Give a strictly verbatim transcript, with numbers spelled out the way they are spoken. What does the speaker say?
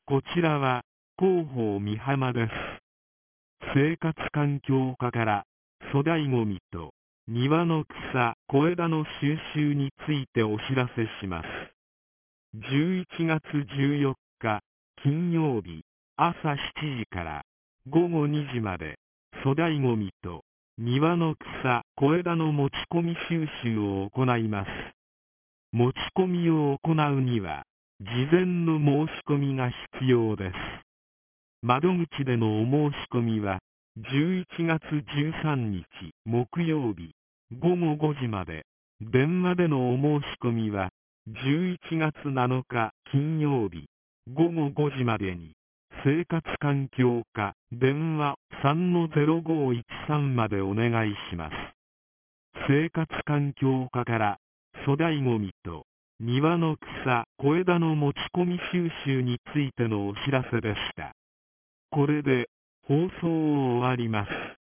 こちらは広報美浜です。生活環境課から粗大ごみと庭の草、小枝の収集についてお知らせします。じゅういちがつじゅうよっか金曜日朝しちじからごごにじまで粗大ごみと庭の草、小枝の持ち込み収集を行います。持ち込みを行うには事前の申し込みが必要です。窓口でのお申し込みはじゅういちがつじゅうさんにち木曜日ごごごじまで、電話でのお申し込みはじゅういちがつなのか金曜日ごごごじまでに、生活環境課電話 さんのぜろごいちさん までお願いします。生活環境課から粗大ごみと庭の草、小枝の持ち込み収集についてのお知らせでした。これで放送を終わります。